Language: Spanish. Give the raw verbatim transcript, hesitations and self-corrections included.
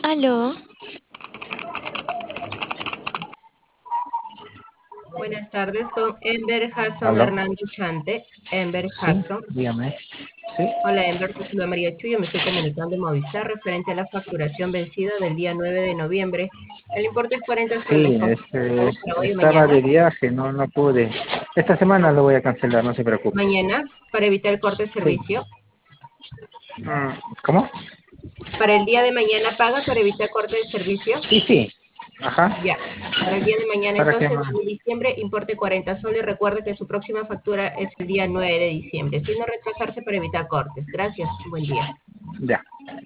Aló, Buenas tardes, con Enver Jason ¿Aló? Hernando Chante. Enver Sí, Jason. dígame. Sí, Hola, Enver, te saluda María Chuyo. Me estoy comunicando en Movistar referente a la facturación vencida del día nueve de noviembre. El importe es cuarenta soles. sí, ¿Confirmas este, pago es- para hoy o estaba mañana? de viaje, no, no pude. Esta semana lo voy a cancelar, no se preocupe. Mañana, para evitar el corte de Sí. servicio. Mm, ¿Cómo? Para el día de mañana paga para evitar corte de servicio. Sí, sí. Ajá. Ya. Para el día de mañana, ¿Para qué entonces, más? de diciembre, importe cuarenta soles. Recuerde que su próxima factura es el día nueve de diciembre, sino retrasarse para evitar cortes. Gracias. Buen día. Ya.